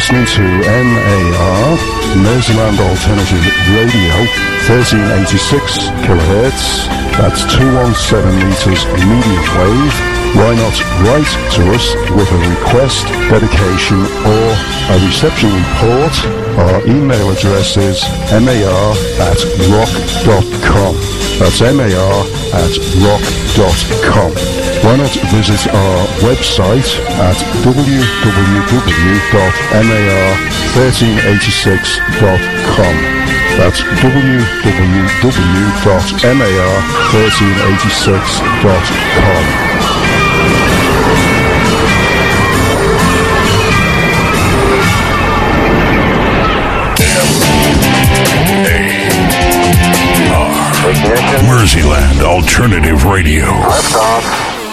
listening to MAR, Merseyland Alternative Radio, 1386 kilohertz, that's 217 meters medium wave. Why not write to us with a request, dedication or a reception report? Our email address is mar@rock.com. That's mar@rock.com. Why not visit our website at www.mar1386.com. That's www.mar1386.com. Merseyland Alternative Radio. Lift off.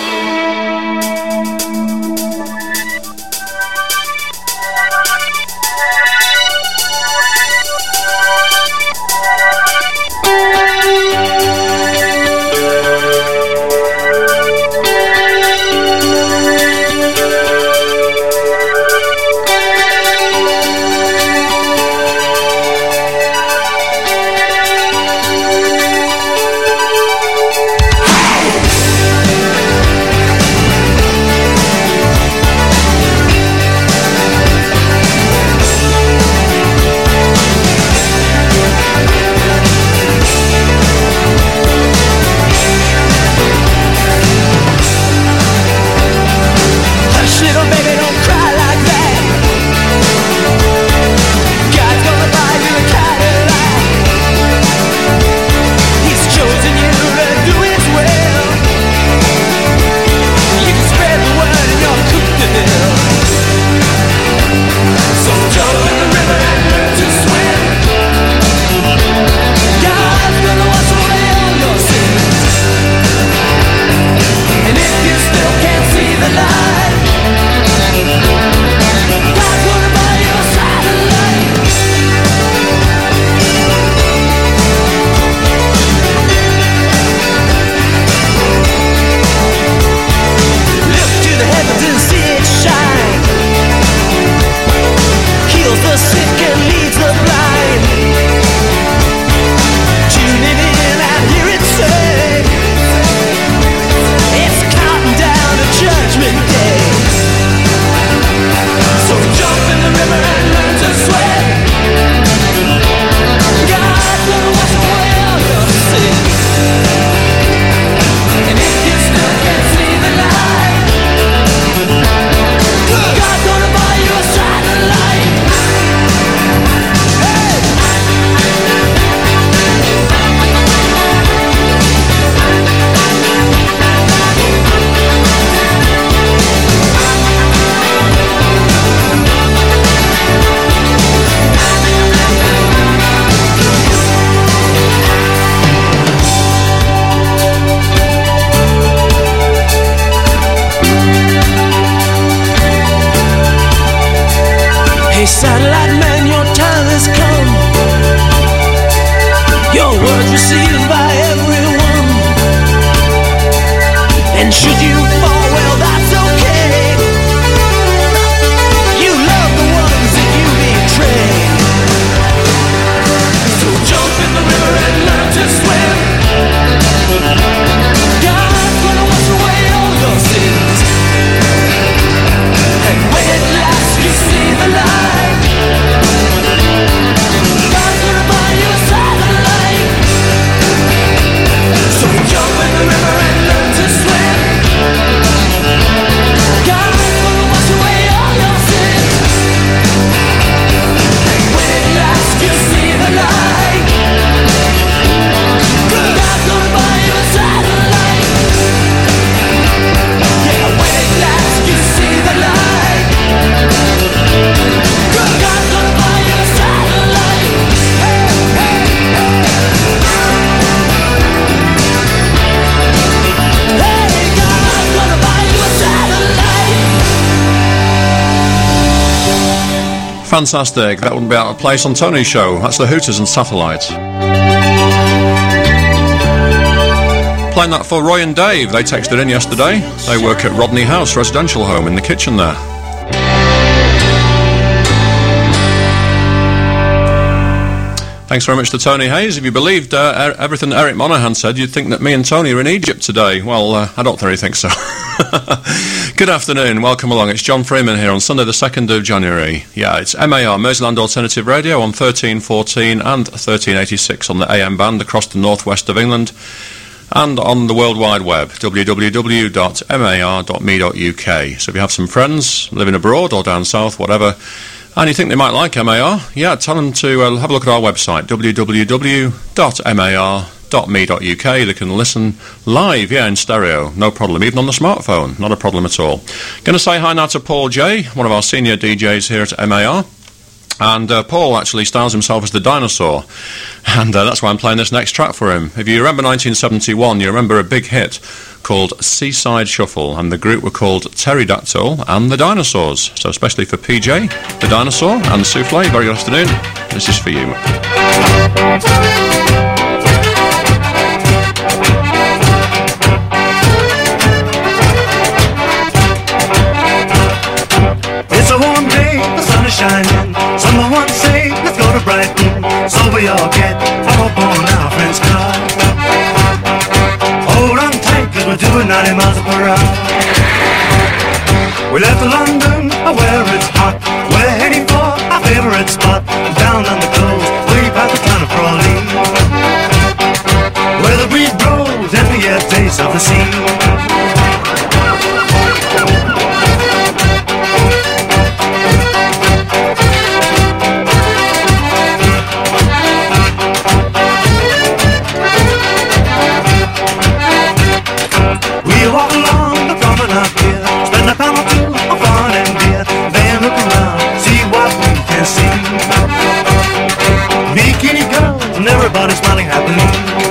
Fantastic. That wouldn't be out of place on Tony's show. That's the Hooters and Satellite. Playing that for Roy and Dave. They texted in yesterday. They work at Rodney House Residential Home in the kitchen there. Thanks very much to Tony Hayes. If you believed everything Eric Monahan said, you'd think that me and Tony are in Egypt today. Well, I don't really think so. Good afternoon, welcome along. It's John Freeman here on Sunday the 2nd of January. Yeah, it's MAR, Merseyland Alternative Radio, on 1314 and 1386 on the AM band across the northwest of England, and on the World Wide Web, www.mar.me.uk. So if you have some friends living abroad or down south, whatever, and you think they might like MAR, yeah, tell them to have a look at our website, www.mar.me.uk. They can listen live, yeah, in stereo, no problem, even on the smartphone, not a problem at all. Going to say hi now to Paul J, one of our senior DJs here at MAR. And Paul actually styles himself as the dinosaur, and that's why I'm playing this next track for him. If you remember 1971, you remember a big hit called Seaside Shuffle, and the group were called Pterodactyl and the Dinosaurs. So especially for PJ, the dinosaur, and Souffle, very good afternoon. This is for you. It's a warm day, the sun is shining. Someone say, let's go to Brighton. So we all get up on our friend's car. Hold on tight, cause we're doing 90 miles per hour. We left London, where it's hot. We're heading for our favorite spot. Down on the coast, way past the town of Crawley, where the breeze blows and the air tastes of the sea. Everybody smiling happily.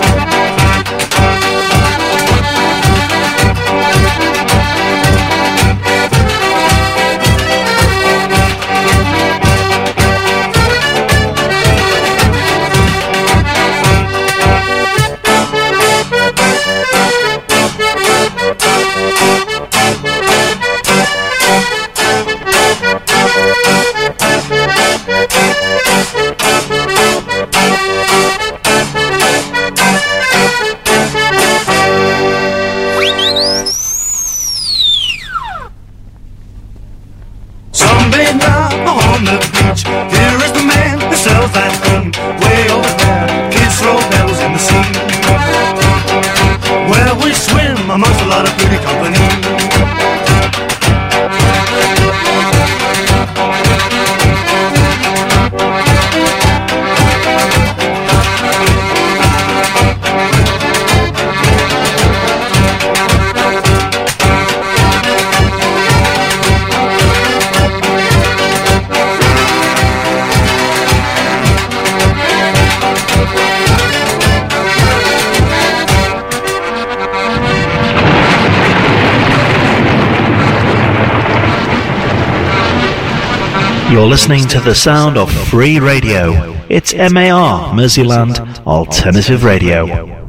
You're listening to the sound of free radio. It's MAR, Merseyland Alternative Radio.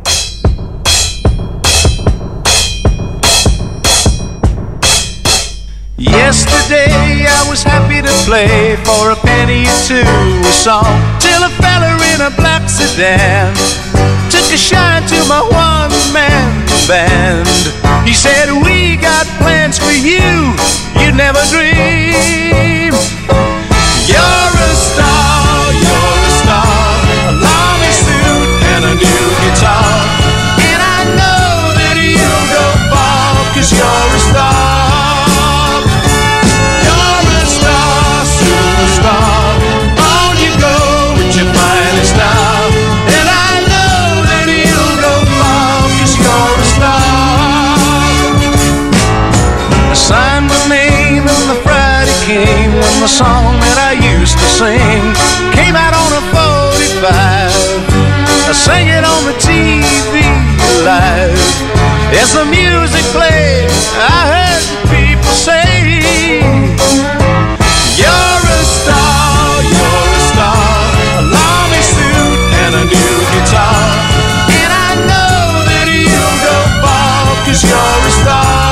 Yesterday I was happy to play for a penny or two a song, till a fella in a black sedan took a shine to my one-man band. He said, we got plans for you, you'd never dream. You're a star, a lonely suit and a new guitar, and I know that you'll go far, 'cause you're a star. You're a star, superstar, on you go with your finest style, and I know that you'll go far, 'cause you're a star. I signed my name and the Friday came when the song that I used to sing came out on a 45. I sang it on the TV live. As the music played, I heard the people say, you're a star, a lonely suit and a new guitar, and I know that you'll go far, 'cause you're a star.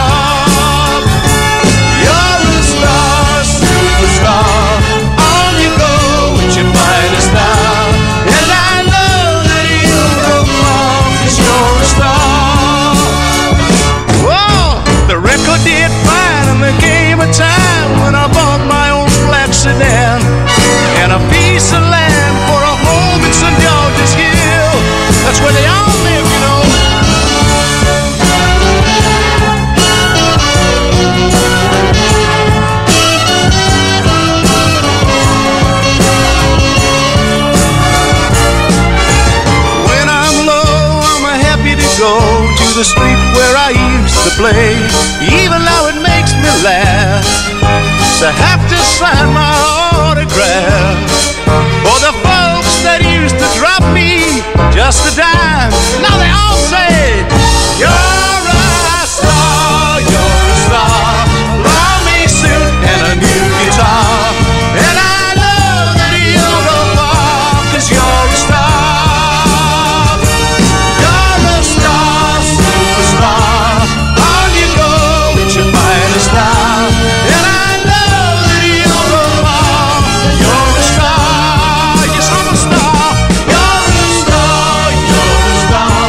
You're a star, superstar, on you go with your finest style, and I last to have to sign my autograph. For the folks that used to drop me just a dime, now they all say, you're a star, you're a star. Army suit and a new guitar, and I love that you're a bar, 'cause you're a star. You're a star, superstar. On you go, it's your finest hour, and I love that you're a bar. You're a star, yes I'm a star. You're a star, you're a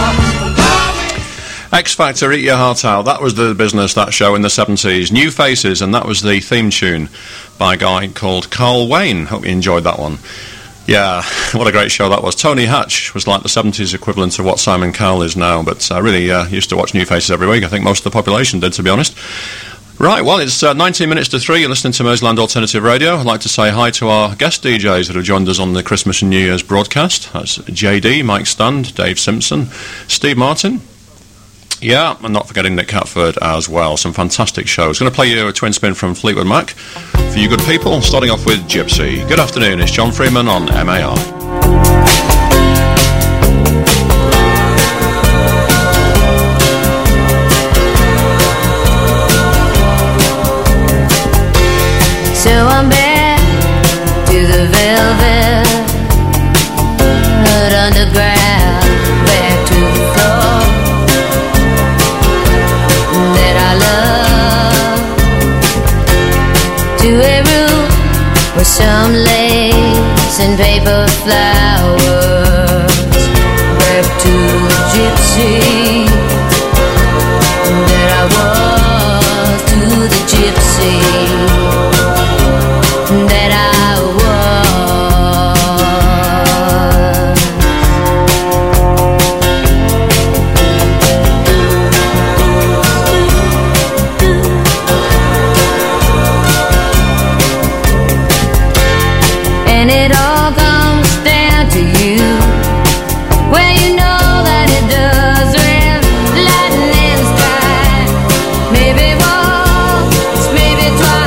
star. X Factor, Eat Your Heart Out. That was the business, that show in the 70s. New Faces, and that was the theme tune by a guy called Carl Wayne. Hope you enjoyed that one. Yeah, what a great show that was. Tony Hatch was like the 70s equivalent of what Simon Cowell is now, but I really used to watch New Faces every week. I think most of the population did, to be honest. Right, well, it's 19 minutes to 3. You're listening to Merseyland Alternative Radio. I'd like to say hi to our guest DJs that have joined us on the Christmas and New Year's broadcast. That's JD, Mike Stand, Dave Simpson, Steve Martin. Yeah, and not forgetting Nick Catford as well. Some fantastic shows. Going to play you a twin spin from Fleetwood Mac for you good people, starting off with Gypsy. Good afternoon, it's John Freeman on MAR. So I'm back to the velvet underground, back to the floor that I love, to a room with some lace and paper flowers, back to the gypsy that I was, to the gypsy that I and it all comes down to you. Well, you know that it does rain, lightning in the sky. Maybe once, maybe twice.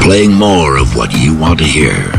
playing more of what you want to hear.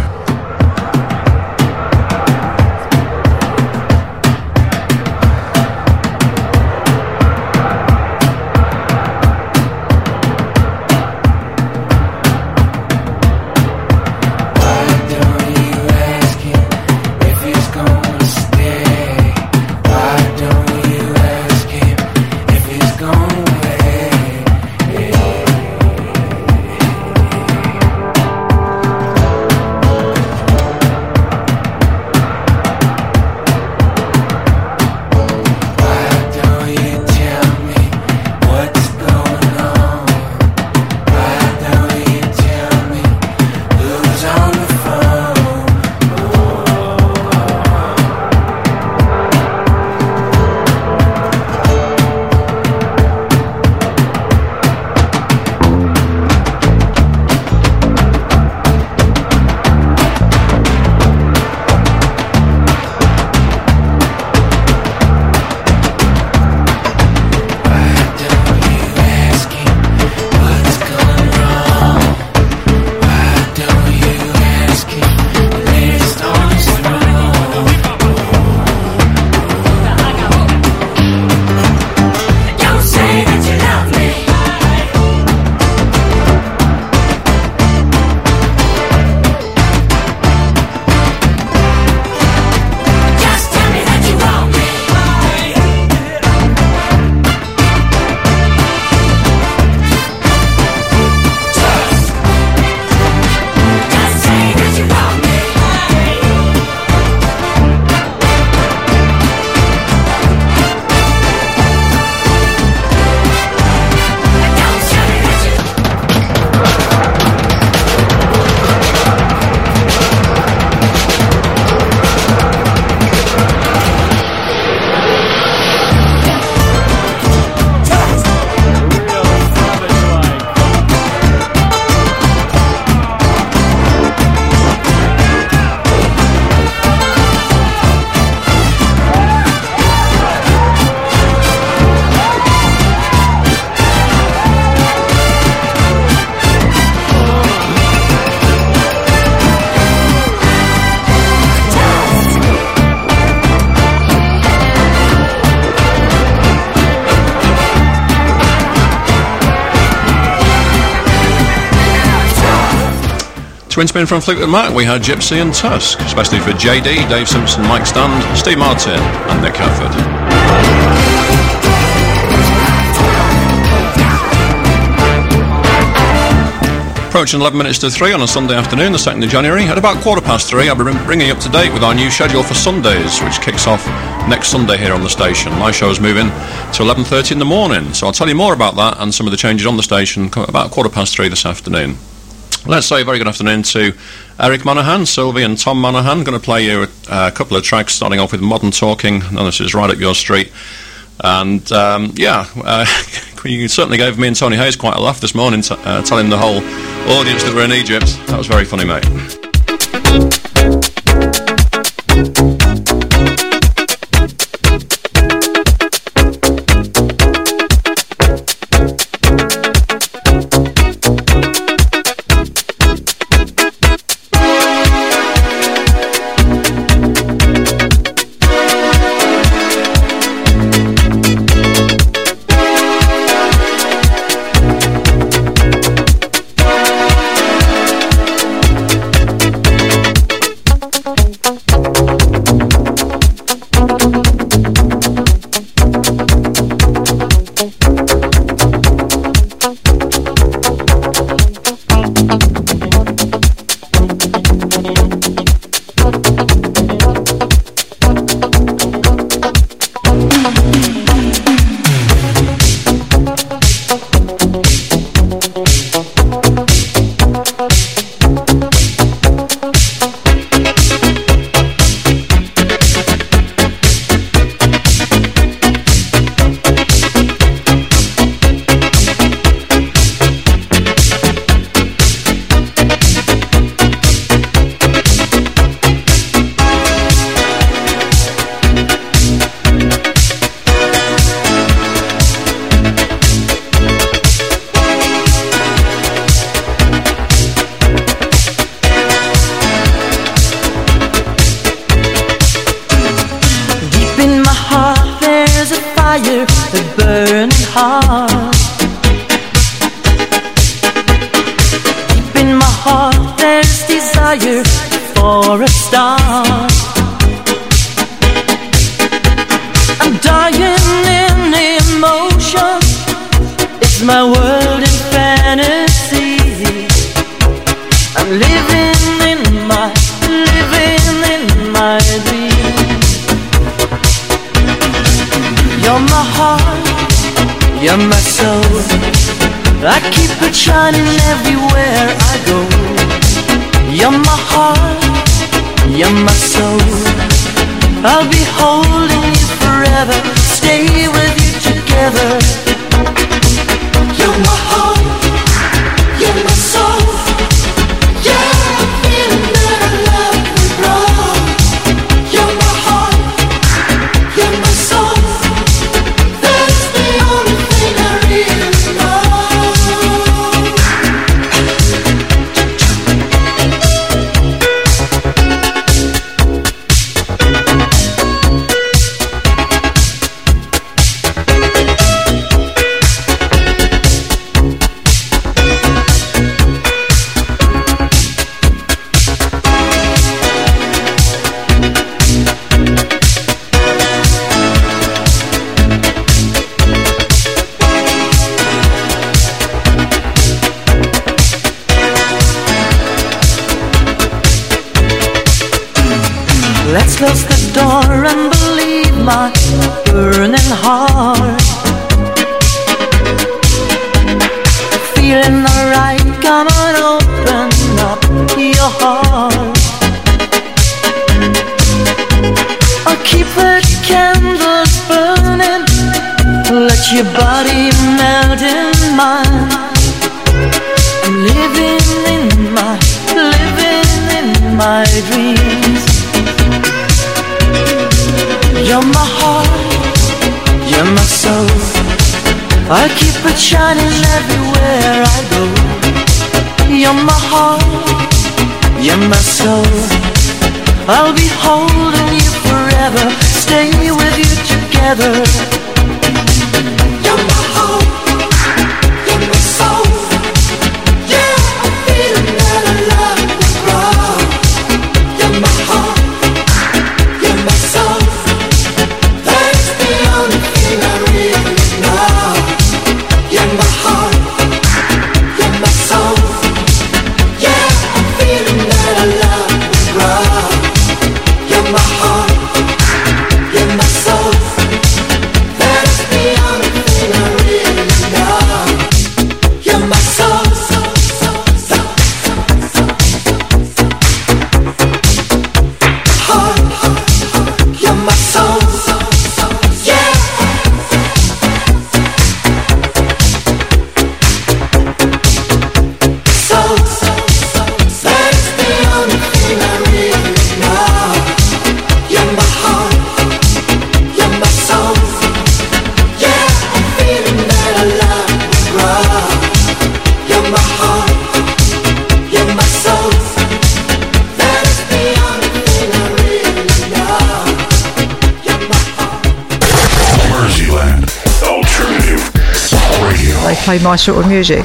Twin spin from Fleetwood Mac, we had Gypsy and Tusk, especially for JD, Dave Simpson, Mike Stand, Steve Martin and Nick Hafford. Approaching 11 minutes to 3 on a Sunday afternoon, the 2nd of January. At about 3:15, I'll be bringing you up to date with our new schedule for Sundays, which kicks off next Sunday here on the station. My show is moving to 11:30 in the morning, so I'll tell you more about that and some of the changes on the station about 3:15 this afternoon. Let's say a very good afternoon to Eric Monaghan, Sylvie and Tom Monaghan. Going to play you a couple of tracks, starting off with Modern Talking, and this is right up your street. And you certainly gave me and Tony Hayes quite a laugh this morning, telling the whole audience that we're in Egypt. That was very funny, mate. desire, a burning heart. Deep in my heart there's desire for a star. I'm dying in emotion, it's my world in fantasy. I'm living in my dream. You're my heart, you're my soul. I keep it shining everywhere I go. You're my heart, you're my soul. I'll be holding you forever, stay with you together. You're my heart, you're my soul. Yeah, I'm feeling that I love will grow. You're my heart, you're my soul. That's the only thing I really know. Let's close the door and believe my burning heart. Feeling alright, come on, open up your heart. I'll keep the candles burning, let your body melt in mine. I'm living in my dreams. You're my heart, you're my soul. I keep it shining everywhere I go. You're my heart, you're my soul. I'll be holding you forever, stay with you together. You're my heart, you're my soul. Yeah, I'm feeling that I love will grow. You're my heart, you're my soul. Play my sort of music.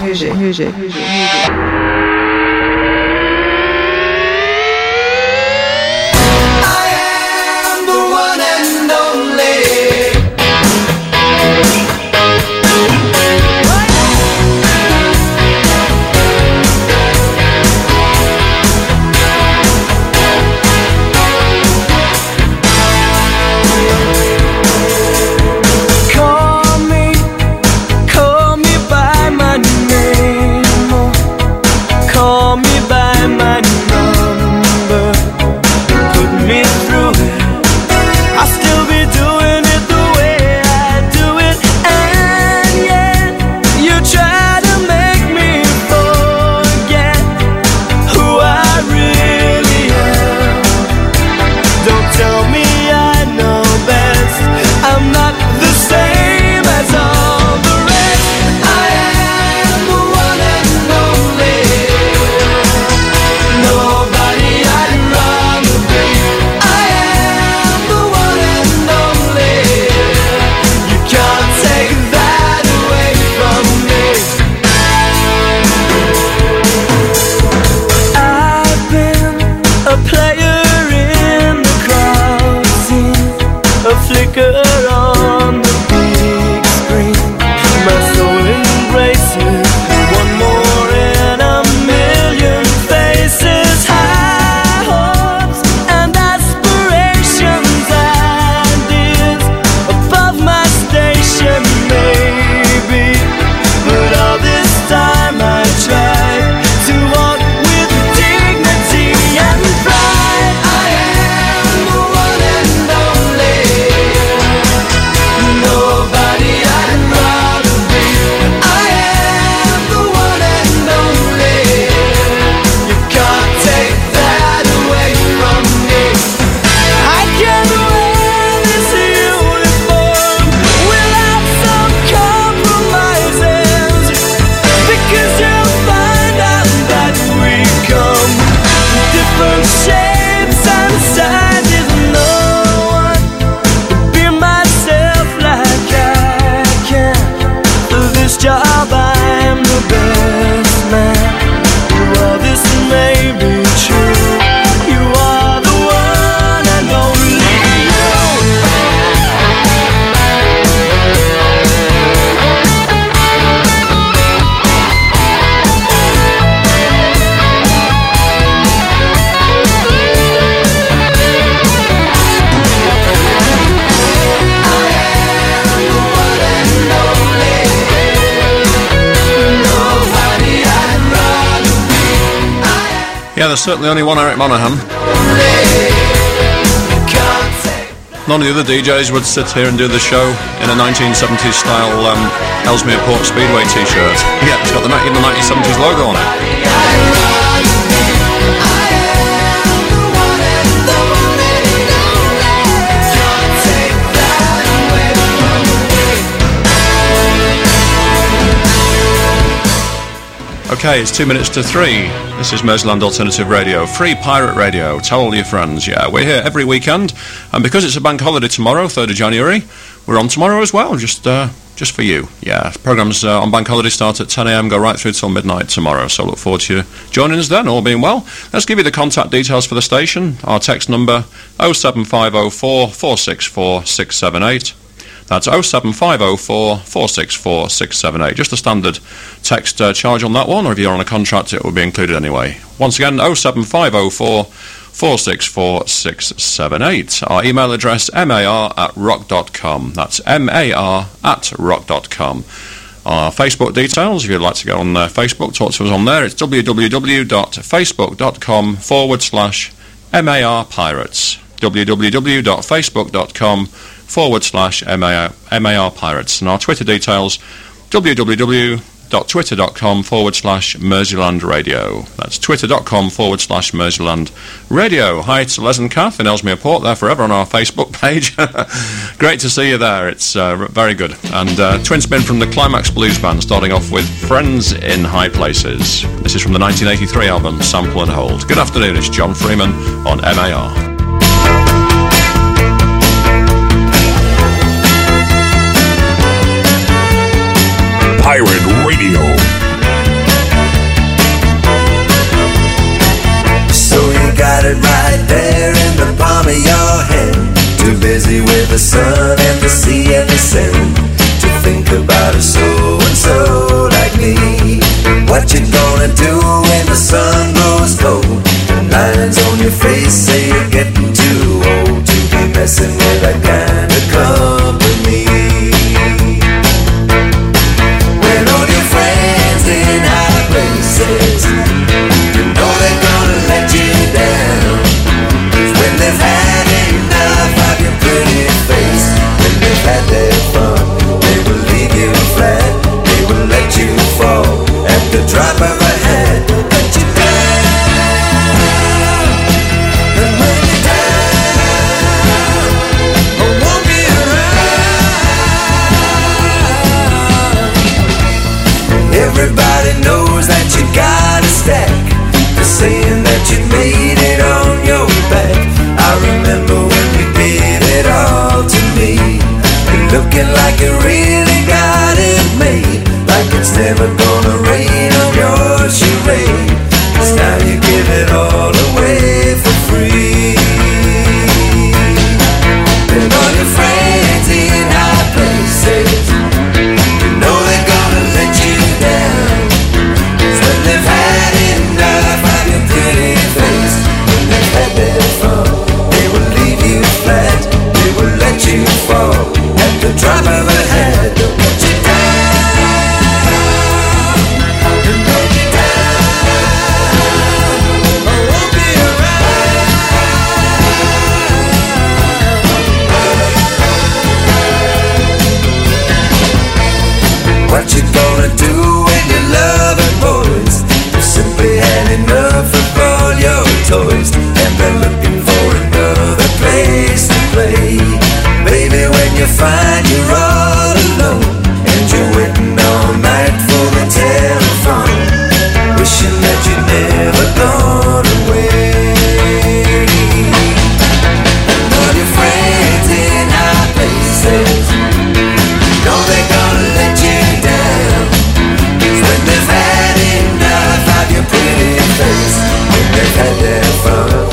Call me by my name. Yeah, there's certainly only one Eric Monaghan. None of the other DJs would sit here and do the show in a 1970s style Ellesmere Port Speedway t-shirt. Yeah, it's got the 1970s logo on it. Okay, it's 2 minutes to 3. This is Merseyland Alternative Radio, free pirate radio. Tell all your friends. Yeah, we're here every weekend, and because it's a bank holiday tomorrow, 3rd of January, we're on tomorrow as well, just for you. Yeah, programmes on bank holiday start at 10 a.m, go right through till midnight tomorrow, so look forward to you joining us then, all being well. Let's give you the contact details for the station. Our text number, 07504 464 678. That's 07504 464 678. Just a standard text charge on that one, or if you're on a contract, it will be included anyway. Once again, 07504 464 678. Our email address, mar@rock.com. That's mar@rock.com. Our Facebook details, if you'd like to go on Facebook, talk to us on there. It's www.facebook.com/MAR Pirates. www.facebook.com/MAR Pirates. And our Twitter details, www.twitter.com/Merseyland Radio. That's twitter.com/Merseyland Radio. Hi to Les and Kath in Ellesmere Port, there forever on our Facebook page. Great to see you there, it's very good. And twin spin from the Climax Blues Band, starting off with Friends in High Places. This is from the 1983 album Sample and Hold. Good afternoon, it's John Freeman on MAR. Pirate Radio. So you got it right there in the palm of your hand. Too busy with the sun and the sea and the sand to think about a so-and-so like me. What you gonna do when the sun goes cold? And lines on your face say you're getting too old to be messing with that kind of company. You know they're gonna let you down. When they've had enough of your pretty face, when they've had their fun, they will leave you flat. They will let you fall at the drop of a hat. Let you down. And when you're down, I won't be around. Everybody knows that you got a stack. They're saying that you made it on your back. I remember when you did it all to me. You're looking like you really got it made, like it's never gonna rain on your charade. 'Cause now you give it all away for free. And all your friends in high places, you know they're gonna let you down. When they've had enough of your pretty face, when they've had their fun, they will leave you flat. They will let you fall at the drop of a hat. They'll let you down and let you down. I won't be around. What you gonna do when you're loving boys? You've simply had enough of all your toys, and they're looking for another place to play. Baby, when you find you're all alone, and you're waiting all night for the telephone, wishing that you'd never gone away. And all your friends in high places, you know they're gonna let you down. 'Cause when they've had enough of your pretty face, when they've had their fun,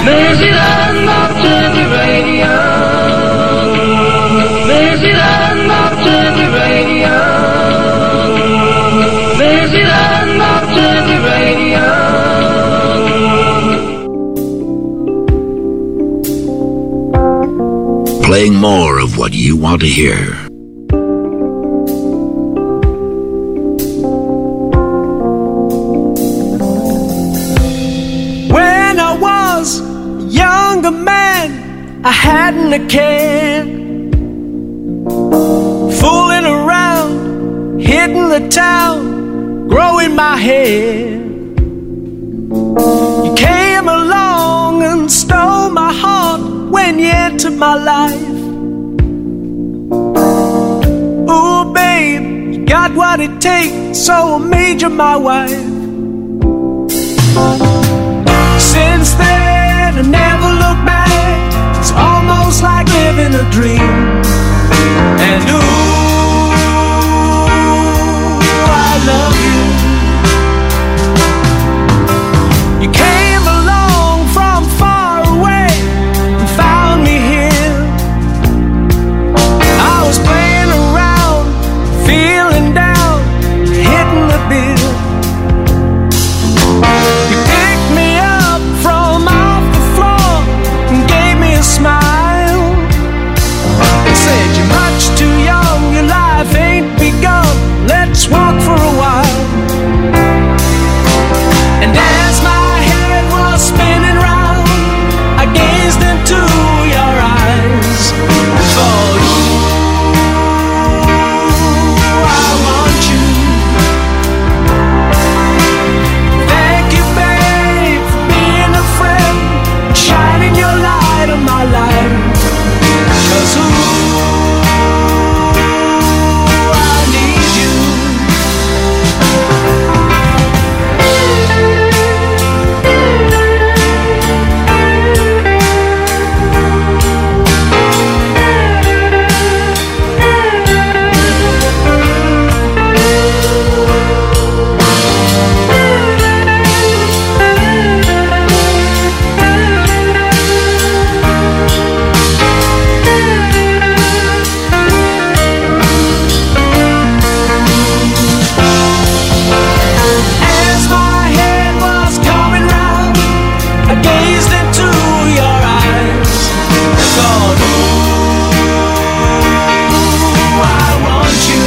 Mercyland Alternative Radio. Mercyland Alternative Radio. Mercyland Alternative Radio. Playing more of what you want to hear. I hadn't a care, fooling around, hitting the town, growing my hair. You came along and stole my heart when you entered my life. Ooh, babe, you got what it takes, so I made you my wife. Since then, I never looked back. It's almost like living a dream. And ooh, I love you. You came along from far away and found me here. I was playing around, feeling down, hitting the bill. You picked me up from off the floor and gave me a smile. It said, you're much too young, your life ain't begun, let's walk for a while. And as my head was spinning round, I gazed into your eyes and thought, ooh, I want you. Thank you, babe, for being a friend, shining your light on my life. 'Cause ooh, I need you. As my head was coming round, I gazed into your eyes and thought, ooh, I want you.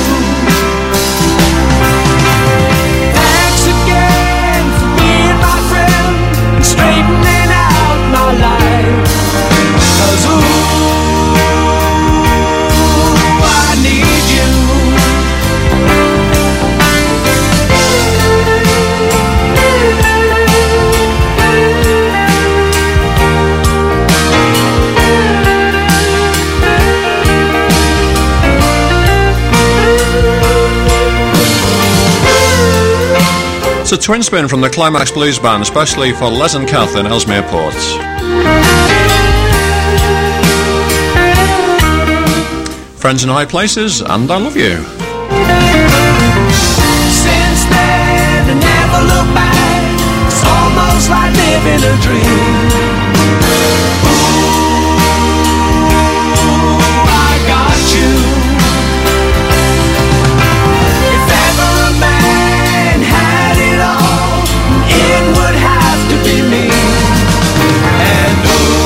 Thanks again for being my friend and straightening out my life. 'Cause ooh, I need you. It's a twin spin from the Climax Blues Band, especially for Les and Kath in Ellesmere Port. Friends in high places, and I love you. Since then, I never look back. It's almost like living a dream. Ooh, I got you. If ever a man had it all, it would have to be me. And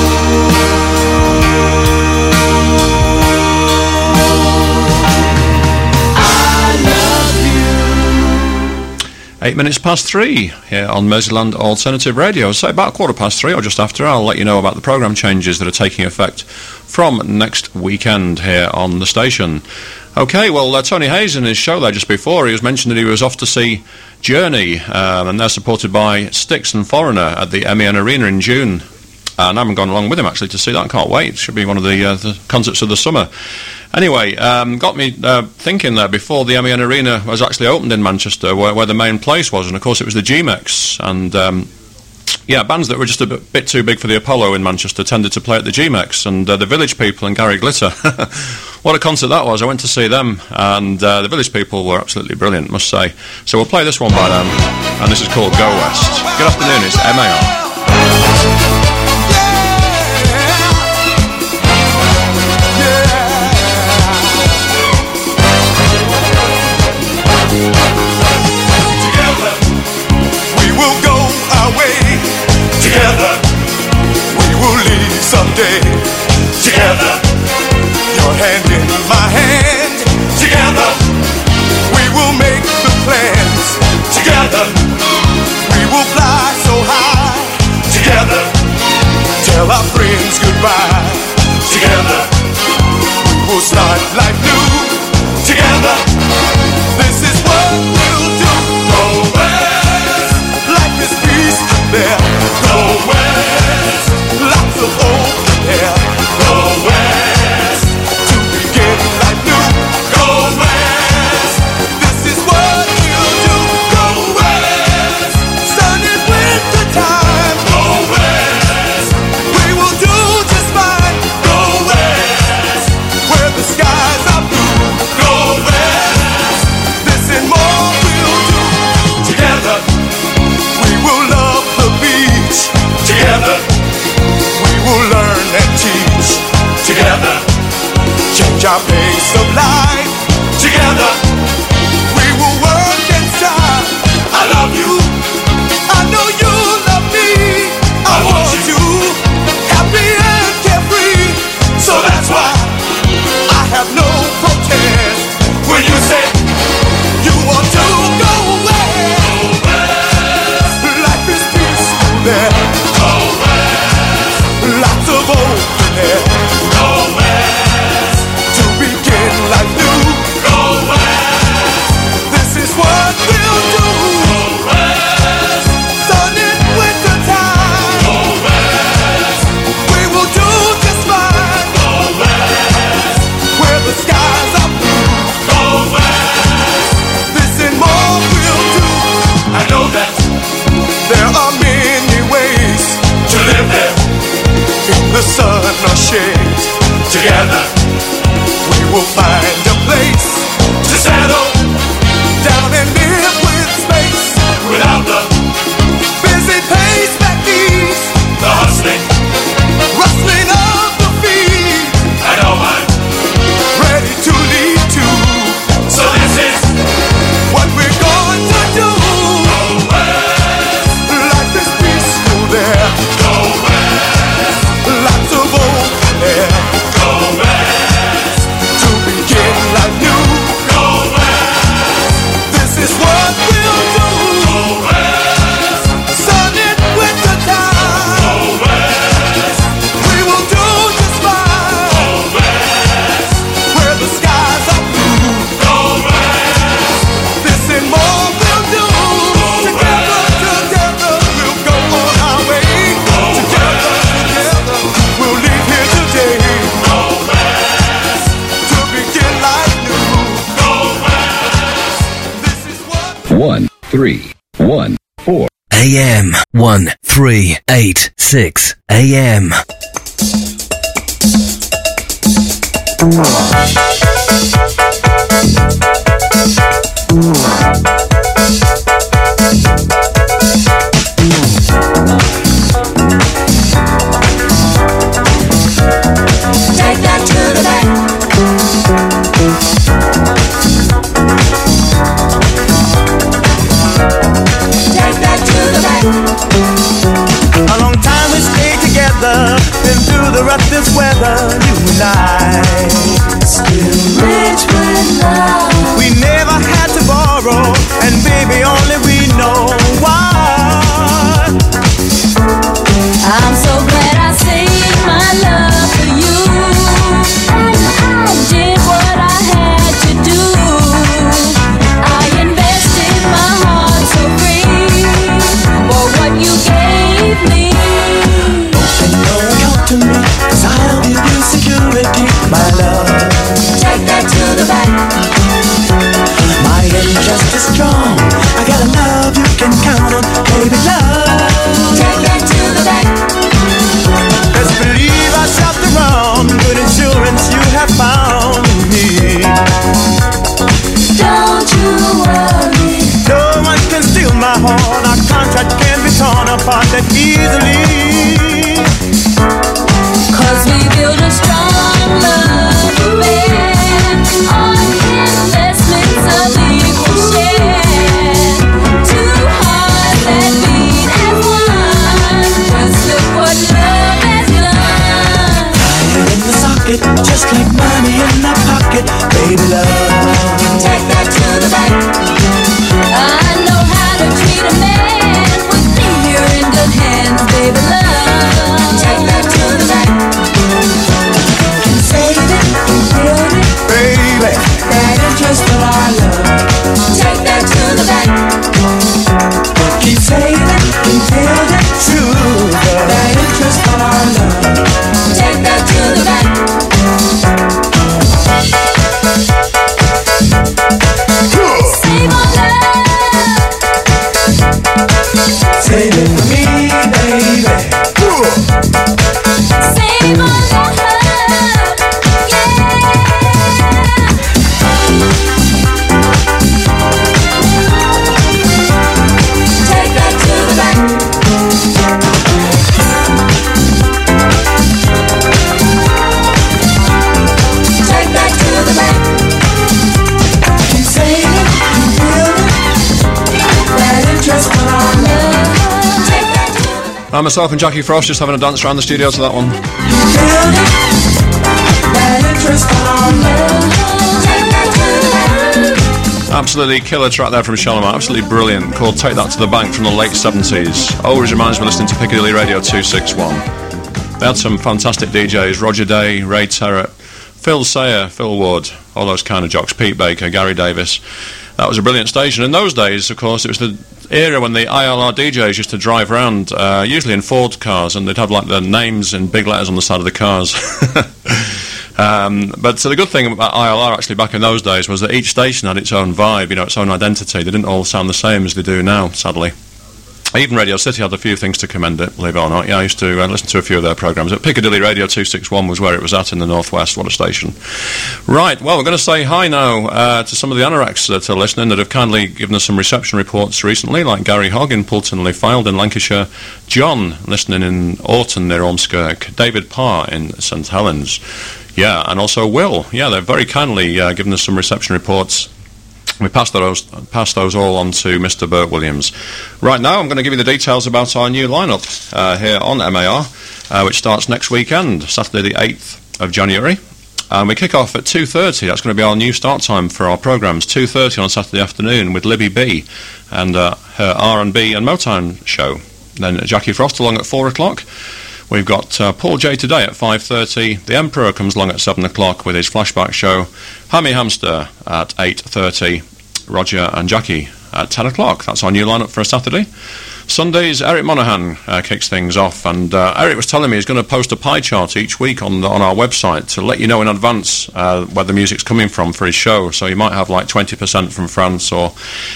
I love you. 8 minutes past 3 here on Mercyland Alternative Radio. So about 3:15 or just after, I'll let you know about the programme changes that are taking effect from next weekend here on the station. Okay, well, Tony Hayes in his show there just before, he was mentioned that he was off to see Journey, and they're supported by Styx and Foreigner at the MEN Arena in June. And I haven't gone along with him actually to see that. I can't wait. It should be one of the concerts of the summer. Anyway, got me thinking there before the MEN Arena was actually opened in Manchester, where the main place was, and of course it was the GMEX. And yeah, bands that were just a bit too big for the Apollo in Manchester tended to play at the GMEX, and the Village People and Gary Glitter. What a concert that was. I went to see them, and the Village People were absolutely brilliant, must say. So we'll play this one by them, and this is called Go West. Good afternoon, it's MAR. life new. Together, this is what we'll do. Go west, life is peaceful there. Go west, lots of hope there. Go west, to begin life new. Go west, this is what we'll do. Go west, sun is winter time. Go west, we will do just fine. Go west, where the skies are blue. Go west, this and more we'll do. Together, we will love the beach. Together, we will learn and teach. Together, change our pace of life. Together, we will work and strive. I love you, I know you love me. I want you happy and carefree. So that's why I have no protest when you say you want to go west. Life is peaceful there. Go west. Lots of open air. Go west. To begin life new. Go west. This is what we'll do. Go west. Sun in winter time. Go west. We will do just fine. Go west. Where the skies are blue. Go west. This and more we'll do. I know that there are many ways to live there. In the sun or shade. Together, we will find a place to settle down and live with space. Without the busy pace back east, the hustling, rustling of the feet. I know I'm ready to lead too. So this is what we're going to do. Go west, life is peaceful there. Go west, lots of open air. Go west, to begin life new. Go west, this is what we'll do. Go west, sun in winter time. Go west, we will do just fine. Go west, where the skies are blue. Go west, this and more we'll do. Together, together, we'll go on our way. Together, together, we'll leave here today. Go west, to begin life new. Go west, this is what 1314 AM 1386 AM. Take that to the bank. Take that to the bank. a long time we stayed together. Been through the roughest weather, you and I. Still rich with love. We never had to borrow, and baby, only we know why. I'm so glad I saved my love for you, and I did what I had to do. I invested my heart so free for what you gave me. And don't come to me, 'cause I'll give you security, my love. Take that to the bank. My interest is strong. I got a love you can count on, baby love. Take that to the bank. Best believe I shopped around. Good insurance you have found in me. Don't you worry. No one can steal my heart. Our contract can be torn apart that easily. 'Cause we built a strong love affair on investments of equal share. Two hearts that beat as one. Just look what love has done. Fire in the socket, just like money in my pocket, baby love. Take that to the bank. I know how to treat a man with me here in good hands, baby love. Take that to the bank. Can save it Myself and Jackie Frost just having a dance around the studio to that one. Absolutely killer track there from Shalimar, absolutely brilliant, called Take That to the Bank from the late 70s. Always reminds me of listening to Piccadilly Radio 261. They had some fantastic DJs, Roger Day, Ray Terrett, Phil Sayer, Phil Ward, all those kind of jocks, Pete Baker, Gary Davis. That was a brilliant station. In those days, of course, it was the era when the ILR DJs used to drive around, usually in Ford cars, and they'd have like their names in big letters on the side of the cars. But so the good thing about ILR actually back in those days was that each station had its own vibe, its own identity. They didn't all sound the same as they do now, sadly. Even Radio City had a few things to commend it, believe it or not. Yeah, I used to listen to a few of their programmes. At Piccadilly Radio 261 was where it was at in the northwest. What a station. Right, well, we're going to say hi now to some of the anoraks that are listening that have kindly given us some reception reports recently, like Gary Hogg in Poulton Le Fylde in Lancashire, John listening in Orton near Ormskirk, David Parr in St Helens, yeah, and also Will. Yeah, they've very kindly given us some reception reports. We passed those all on to Mr. Bert Williams. Right now, I'm going to give you the details about our new lineup here on MAR, which starts next weekend, Saturday the 8th of January. And we kick off at 2:30. That's going to be our new start time for our programmes, 2:30 on Saturday afternoon with Libby B and her R&B and Motown show. Then Jackie Frost along at 4 o'clock. We've got Paul J today at 5:30. The Emperor comes along at 7 o'clock with his flashback show. Hammy Hamster at 8:30. Roger and Jackie at 10 o'clock. That's our new lineup for a Saturday. Sundays, Eric Monaghan kicks things off, and Eric was telling me he's going to post a pie chart each week on our website to let you know in advance where the music's coming from for his show. So you might have like 20% from France or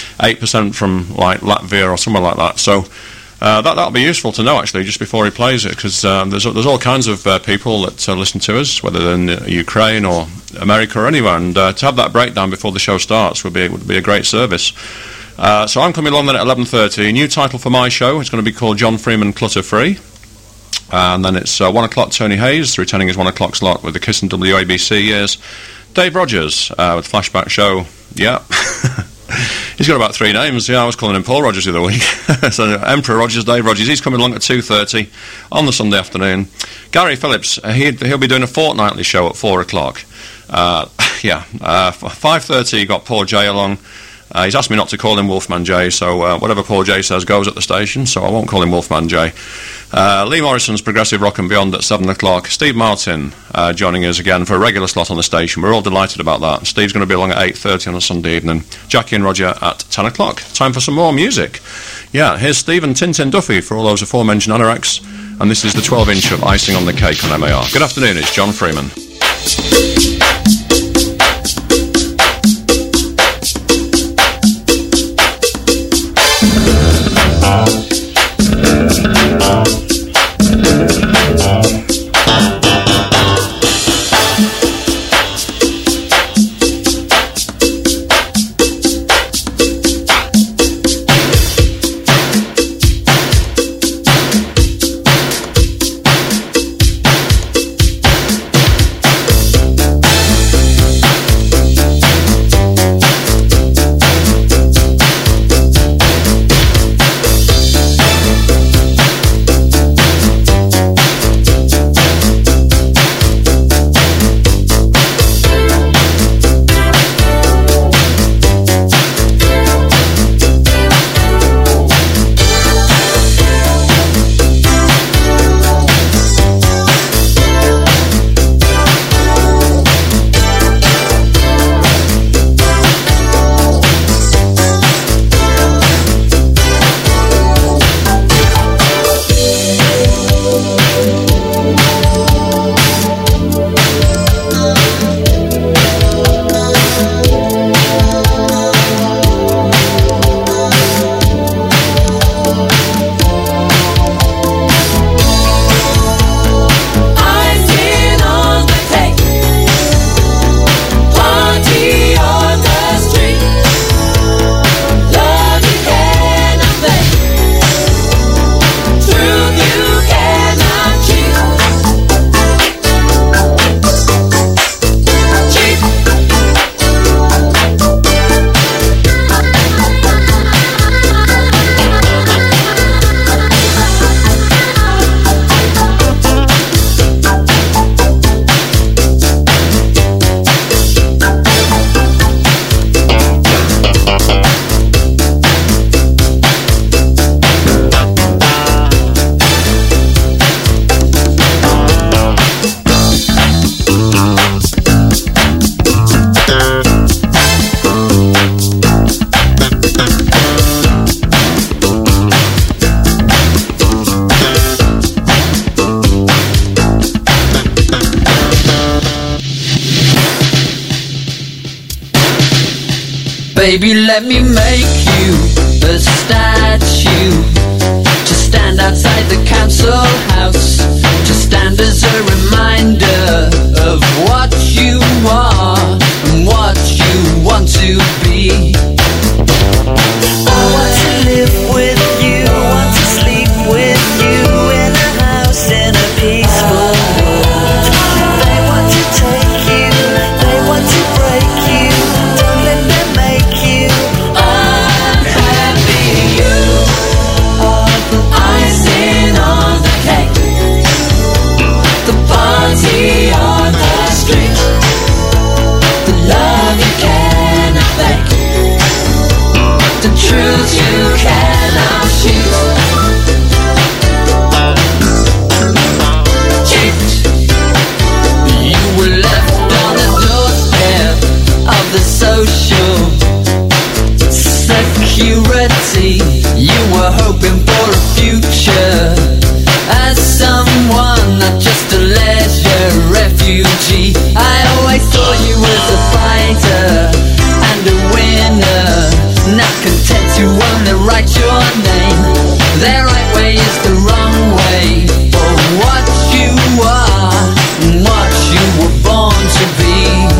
8% from like Latvia or somewhere like that. So that'll be useful to know actually just before he plays it, because there's all kinds of people that listen to us, whether they're in Ukraine or America or anywhere, and to have that breakdown before the show starts would be a great service. So I'm coming along then at 11:30. New title for my show. It's going to be called John Freeman Clutter Free. And then it's 1 o'clock Tony Hayes, returning his 1 o'clock slot with the Kiss and WABC years. Dave Rogers with Flashback Show. Yeah. He's got about 3 names. Yeah, I was calling him Paul Rogers the other week. So Emperor Rogers, Dave Rogers. He's coming along at 2:30 on the Sunday afternoon. Gary Phillips, he'll be doing a fortnightly show at 4 o'clock. 5:30 you got Paul J along. He's asked me not to call him Wolfman J, so whatever Paul J says goes at the station, so I won't call him Wolfman J. Lee Morrison's Progressive Rock and Beyond at 7 o'clock. Steve Martin joining us again for a regular slot on the station. We're all delighted about that. Steve's going to be along at 8:30 on a Sunday evening. Jackie and Roger at 10 o'clock. Time for some more music. Yeah, here's Steve and Tintin Duffy for all those aforementioned anoraks, and this is the 12-inch of Icing on the Cake on MAR. Good afternoon, it's John Freeman. Baby, let me make you a statue to stand outside the council house, to stand as a reminder of what you are and what you want to be. I want to live with you, I want to sleep with you in a house in a peaceful world. They want to take you, they want to break you, don't let them make you unhappy. You are the icing on the cake, the party on the street, the love you cannot fake, the truth you cannot cheat. You were left on the doorstep of the social security. You were hoping for a future as someone, not just a leisure refugee. I always saw you as a fighter and a winner, not content to only write your name. Their right way is the wrong way for what you are and what you were born to be.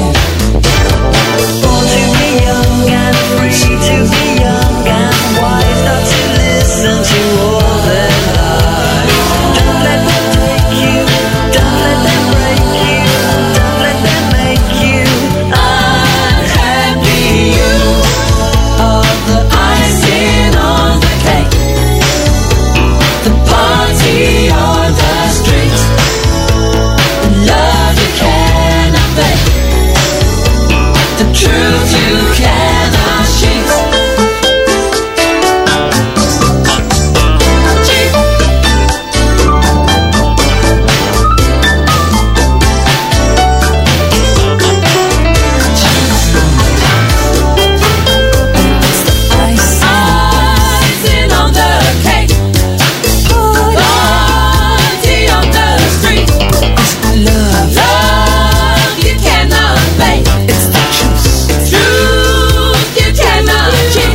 Born to be young and free, to be young and wise, not to listen to all their lies. Don't let them take you, don't let them break you, don't let them make you unhappy. You are the icing on the cake, the party on the street, the love you cannot fake, the truth you cannot cheat. Icing on the cake, party on the street, love you cannot fake, it's the truth you cannot cheat.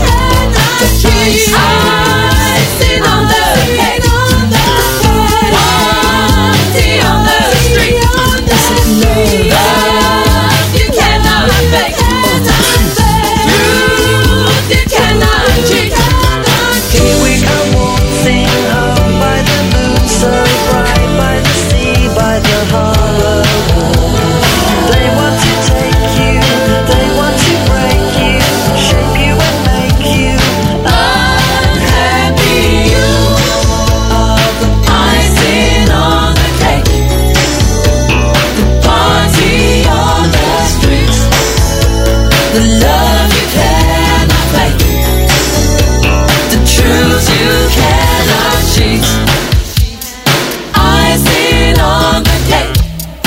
Icing on the cake, party on the street, love you cannot fake, truth you cannot cheat. Here we come waltzing home by the moon so bright, by the sea, by the harbor wall. They want to take you, they want to break you, shape you and make you unhappy. You are the icing on the cake, the party on the street, the love you cannot fake, the truth you cannot cheat. Icing on the cake,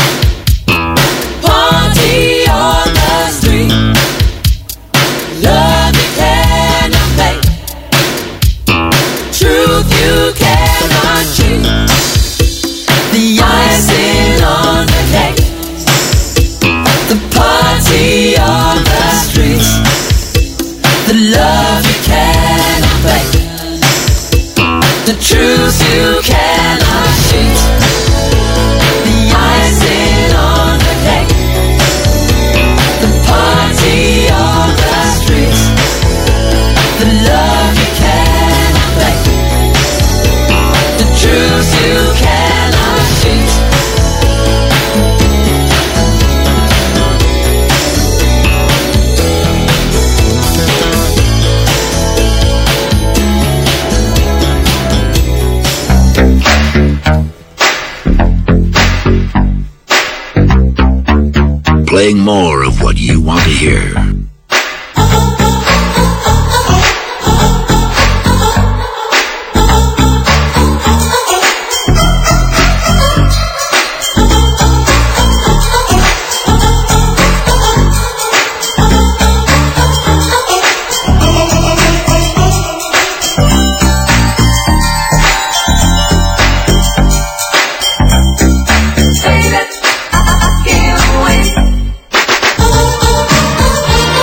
party on the street, love you cannot fake, truth you cannot cheat. The icing on the cake, the party on the street, the love you cannot fake, the truth you cannot cheat. The icing on the cake, the party on the street, the love you cannot fake, the truth you cannot cheat. Playing more of what you want to hear. Say that I can't wait.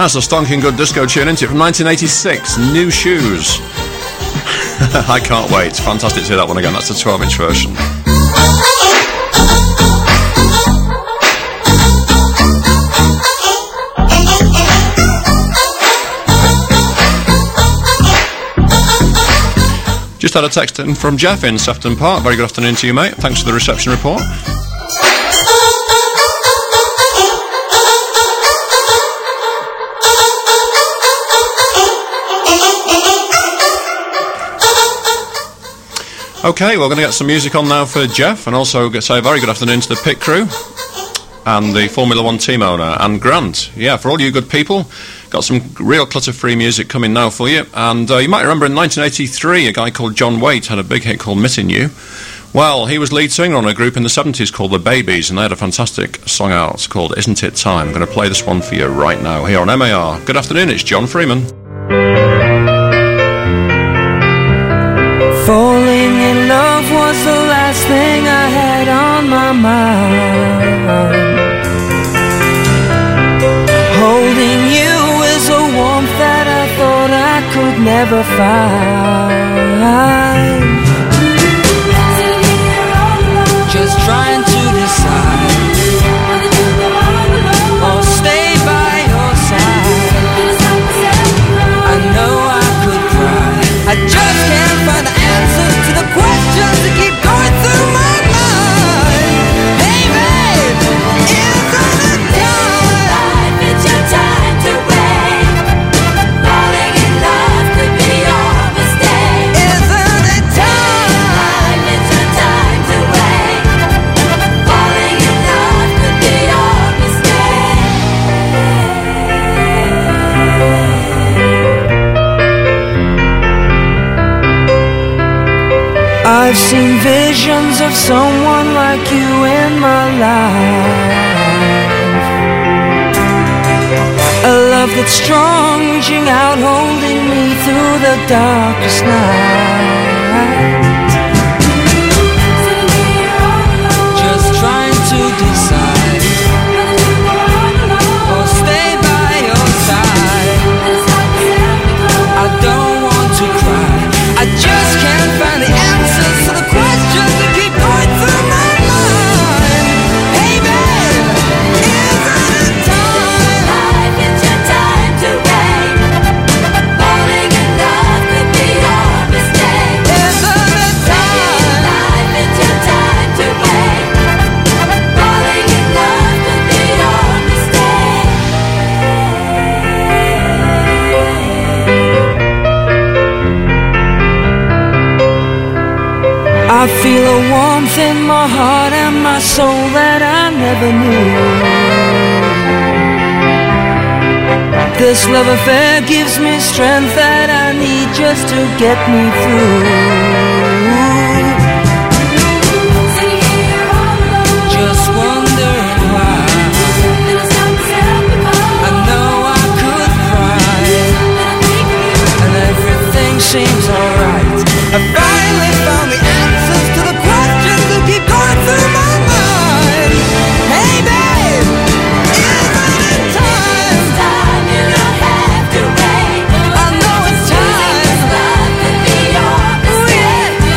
That's a stonking good disco tune, isn't it? From 1986, New Shoes. I can't wait. Fantastic to hear that one again. That's the 12-inch version. Just had a text in from Jeff in Sefton Park. Very good afternoon to you, mate. Thanks for the reception report. Okay, we're going to get some music on now for Jeff, and also say a very good afternoon to the pit crew and the Formula One team owner and Grant. Yeah, for all you good people, got some real clutter-free music coming now for you. And you might remember in 1983, a guy called John Waite had a big hit called Missing You. Well, he was lead singer on a group in the 70s called The Babies, and they had a fantastic song out called Isn't It Time. I'm going to play this one for you right now here on MAR. Good afternoon, it's John Freeman. Falling in love was the last thing I had on my mind. Holding you is a warmth that I thought I could never find. Just trying to decide or stay by your side. I know I could cry, I just can't find the answers to the questions that keep going through my mind. Hey babe, isn't it time? It's your time to wait. Falling in love could be your mistake. Isn't it time? It's your time to wait. Falling in love could be your mistake. I've seen visions of someone like you in my life. A love that's strong, reaching out, holding me through the darkest night. Just trying to decide or stay by your side. I don't want to cry, I just can't find the answers to the questions that keep going through my mind. Hey babe, isn't it time? It's your time to wait. Falling in love could be your mistake. Isn't it time? It's your time to wait. Falling in love could be your mistake. I feel a warmth in my heart and my soul that I never knew. This love affair gives me strength that I need just to get me through. Just wondering why I know I could cry, and everything seems alright. I finally found the answers to the questions that keep going through my mind. Hey babe, isn't it time? It's time, you don't have to wait. I know it's time. Love could be your mistake.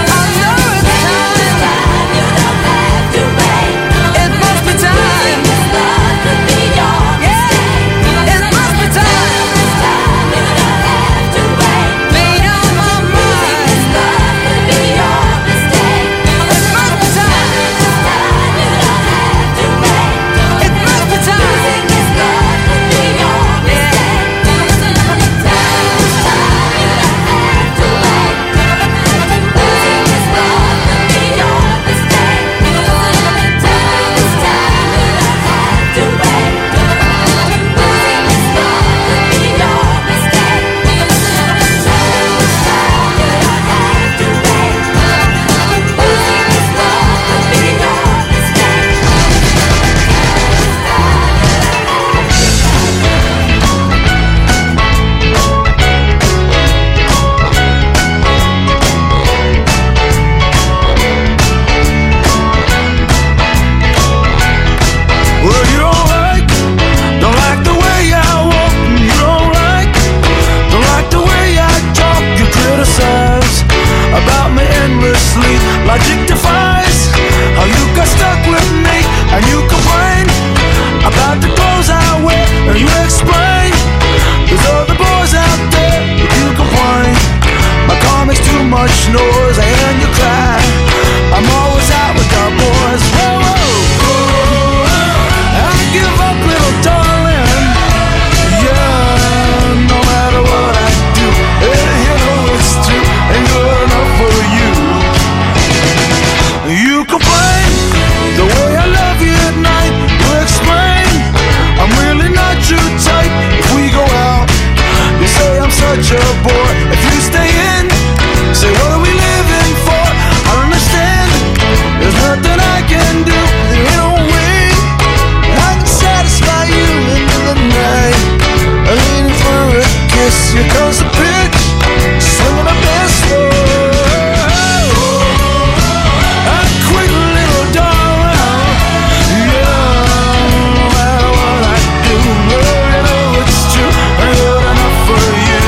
about the clothes I wear, and you explain. There's other boys out there, if you complain. My car makes too much noise, and you cry. I'm always out with our boys. Whoa, whoa. I give up, little darling. Yeah, no matter what I do, you know it's true, ain't good enough for you. You complain the way I love you at night. You explain I'm really not your type. If we go out, you say I'm such a bore. If you stay in, say what are we living for? I understand, there's nothing I can do. There ain't no way I can satisfy you into the night. I'm leaning for a kiss, here comes the pitch, swinging the best one. I quit, little darling. Yeah, no matter what I do, girl, you know it's true, ain't good enough for you.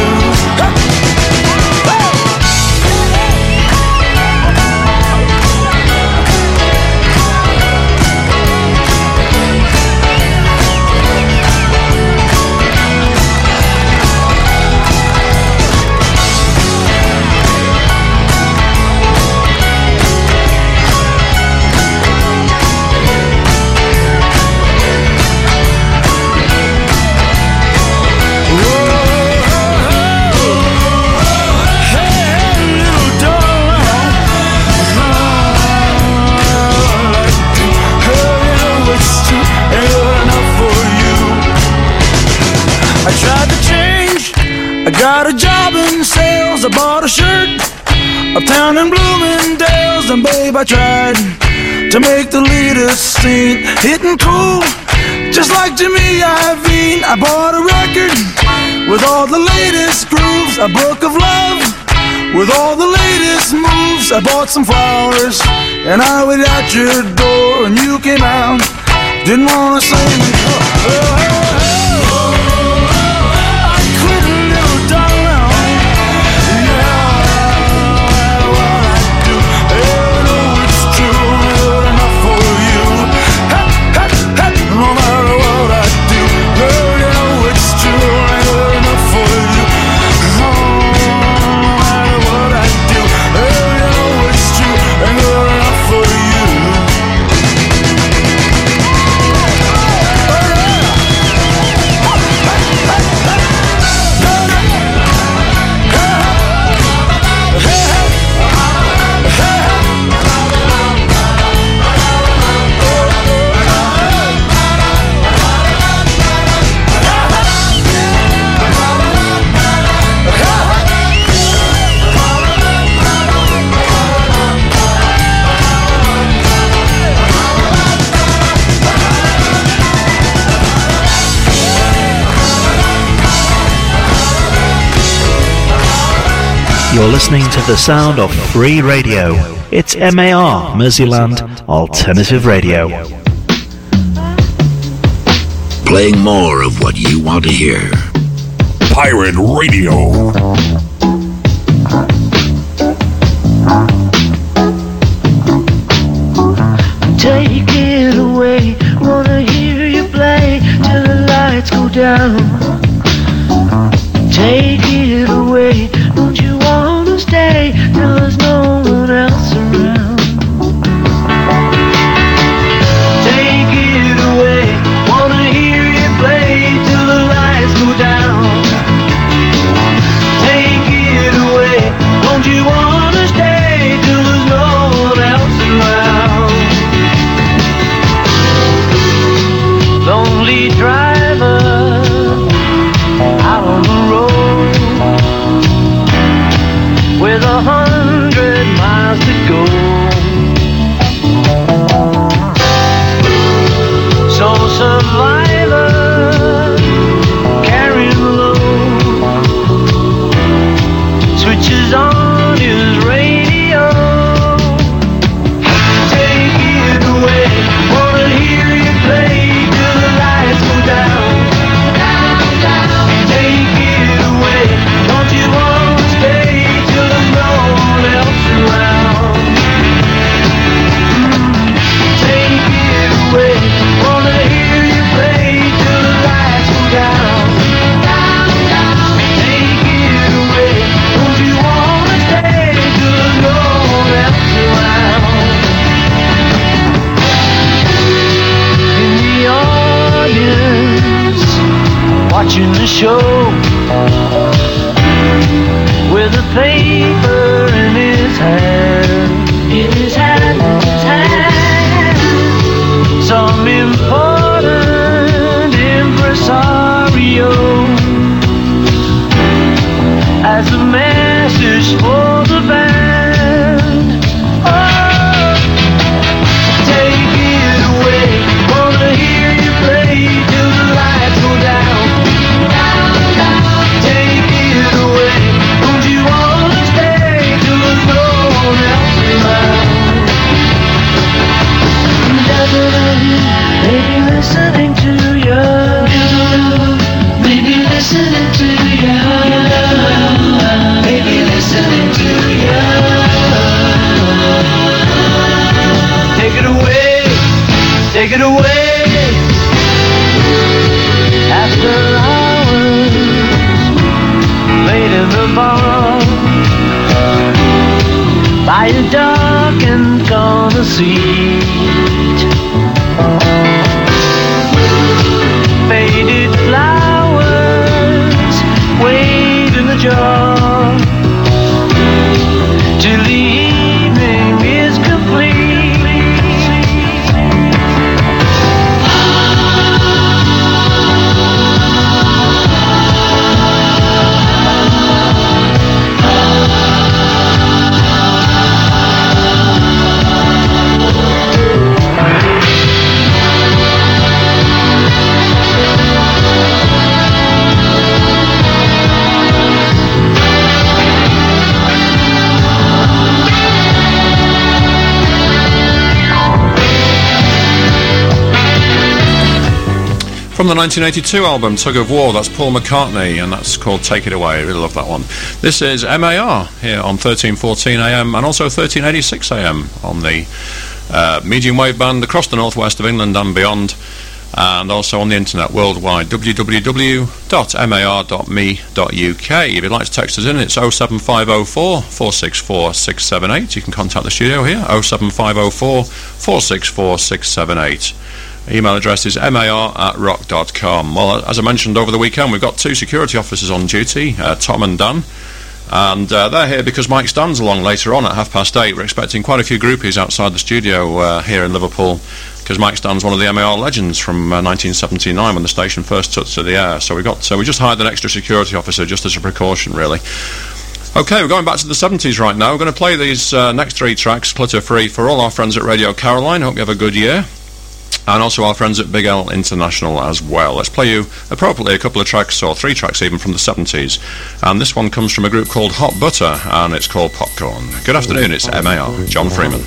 I got a job in sales, I bought a shirt uptown in Bloomingdale's, and babe, I tried to make the latest scene, hitting cool, just like Jimmy Iovine. I bought a record with all the latest grooves, a book of love with all the latest moves. I bought some flowers, and I went out your door, and you came out, didn't wanna say me. You're listening to the sound of free radio. It's MAR, Merseyland Alternative Radio. Playing more of what you want to hear. Pirate Radio. Take it away, wanna hear you play till the lights go down. Take it away, don't you wanna stay till there's no one else around. Take it away, wanna hear you play till the lights go down. Take it away, don't you wanna stay till there's no one else around. Lonely driver out on the road, maybe listening to you. Maybe listening to you. Maybe listening to you. Take it away, take it away. After hours, late in the bar, by a dark and corner seat, faded flowers wait in the jar till the evening is complete. From the 1982 album Tug of War, that's Paul McCartney, and that's called Take It Away. I really love that one. This is MAR here on 1314 AM and also 1386 AM on the medium wave band across the northwest of England and beyond, and also on the internet worldwide, www.mar.me.uk. If you'd like to text us in, it's 07504 464 678. You can contact the studio here, 07504 464 678. Email address is mar@rock.com. Well, as I mentioned over the weekend, we've got two security officers on duty, Tom and Dan, and they're here because Mike Stan's along later on at 8:30. We're expecting quite a few groupies outside the studio here in Liverpool, because Mike Stan's one of the MAR legends from 1979 when the station first took to the air. So we just hired an extra security officer just as a precaution, really. Okay, we're going back to the 70s right now. We're going to play these next three tracks clutter-free for all our friends at Radio Caroline. Hope you have a good year. And also our friends at Big L International as well. Let's play you appropriately a couple of tracks, or three tracks even, from the 70s. And this one comes from a group called Hot Butter, and it's called Popcorn. Good afternoon, it's MAR, John Freeman.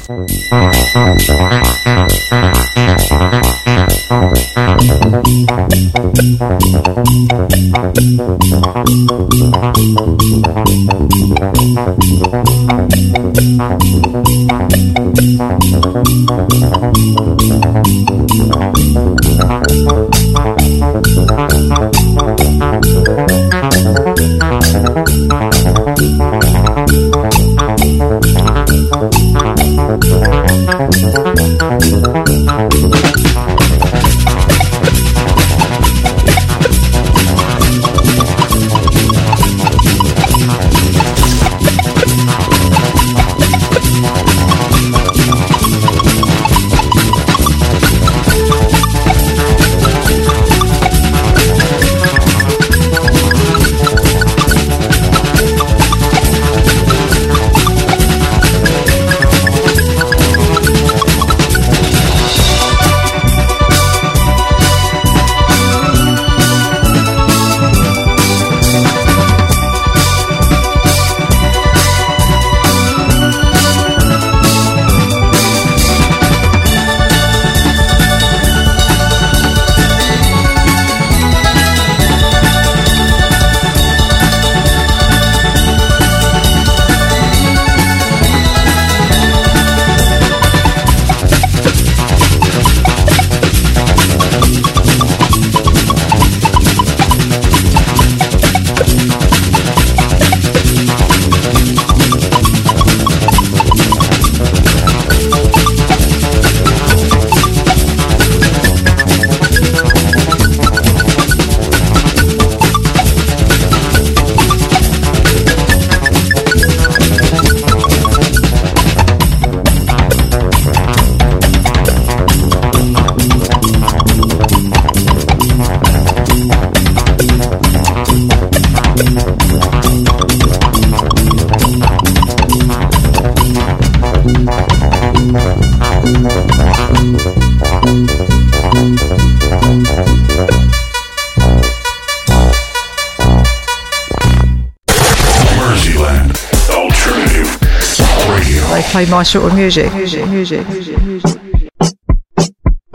They play my sort of music.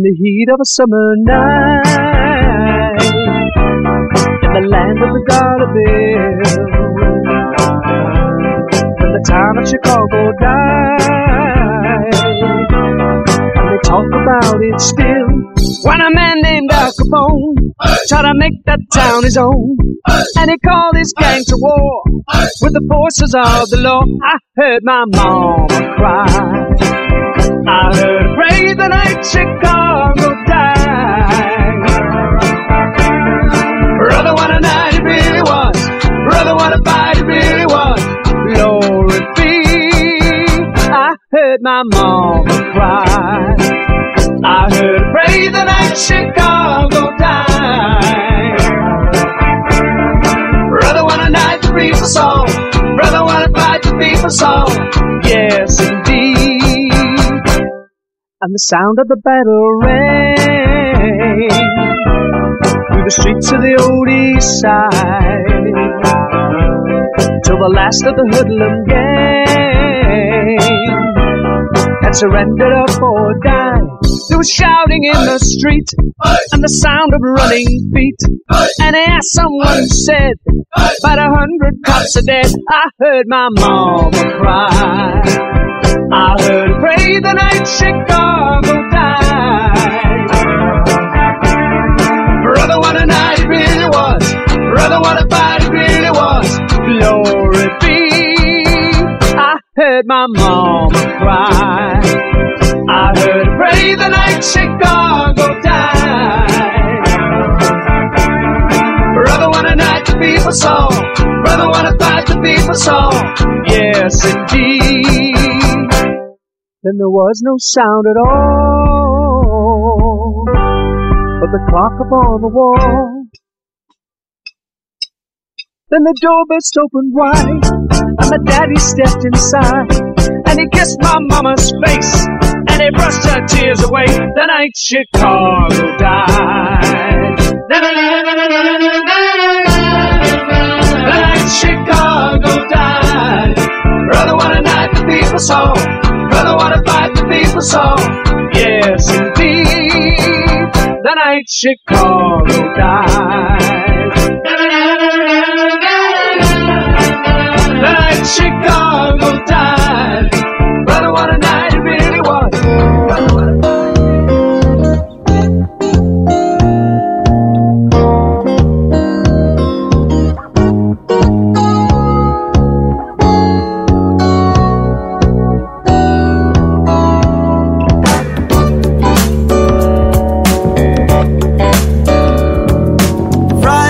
the heat of a summer night, in the land of the dollar bill, when the town of Chicago died, and they talk about it still. When a man named Al Capone tried to make that town his own, and he called his gang to war with the forces of the law, I heard my mama cry. I heard her pray the night Chicago died. Brother, what a night it really was. Brother, what a fight it really was. Glory be. I heard my mama cry. I heard her pray the night Chicago died. Brother, what a night the people saw. Brother, what a fight the people saw. Yes, indeed. And the sound of the battle rang through the streets of the old east side, till the last of the hoodlum gang had surrendered up or died. There was shouting in the street and the sound of running feet, and as someone said, about 100 cops are dead. I heard my mama cry. I heard her pray the night Chicago died. Brother, what a night it really was. Brother, what a fight it really was. Glory be. I heard my mama cry. I heard her pray the night Chicago died. Brother, what a night the people saw. Brother, what a fight the people saw. Yes, indeed. Then there was no sound at all but the clock upon the wall. Then the door burst open wide, and my daddy stepped inside, and he kissed my mama's face, and he brushed her tears away. The night Chicago died. The night Chicago died. Brother, what a night the people saw. Brother, what a fight the people saw. Yes, indeed. The night Chicago died. The night Chicago died. Brother, what a night it really was. Friday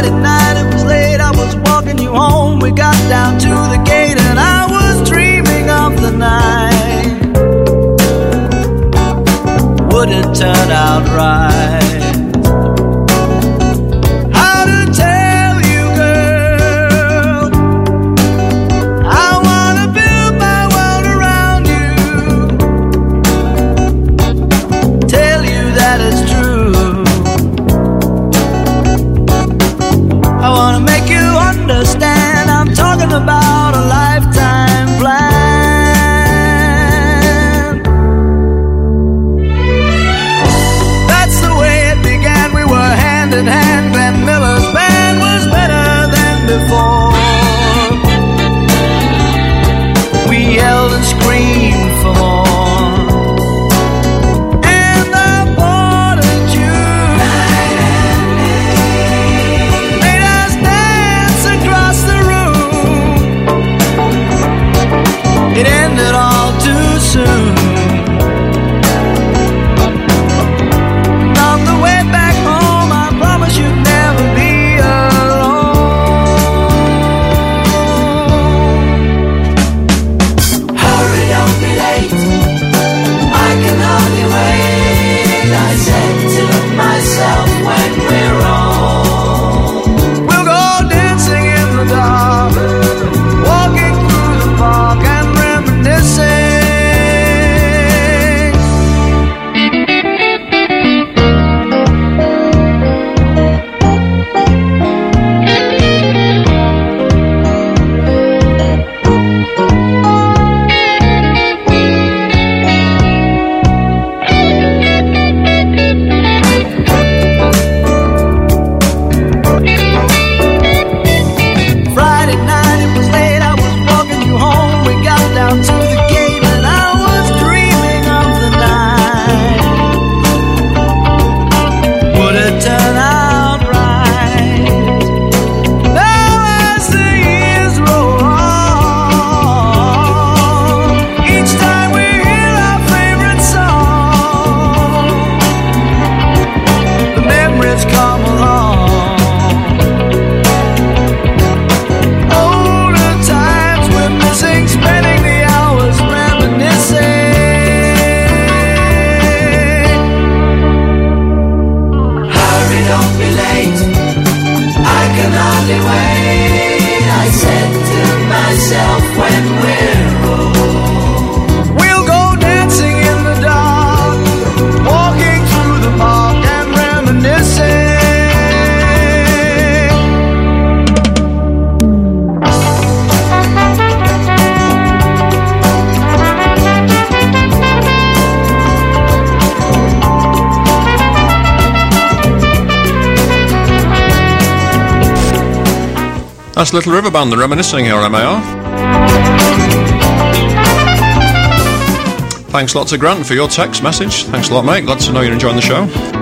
That's Little River Band, the reminiscing here on MAR. Thanks a lot to Grant for your text message. Thanks a lot, mate. Glad to know you're enjoying the show.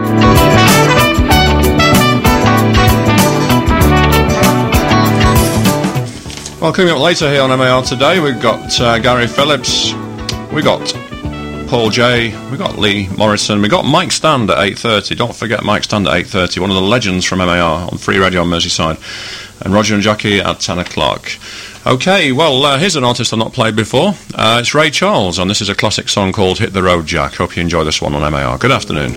Well, coming up later here on MAR today, we've got Gary Phillips, we've got Paul J, we've got Lee Morrison, we've got Mike Stand at 8:30. Don't forget Mike Stand at 8:30, one of the legends from MAR on Free Radio on Merseyside. And Roger and Jackie at 10 o'clock. Okay, well, here's an artist I've not played before. It's Ray Charles, and this is a classic song called Hit the Road Jack. Hope you enjoy this one on MAR. Good afternoon.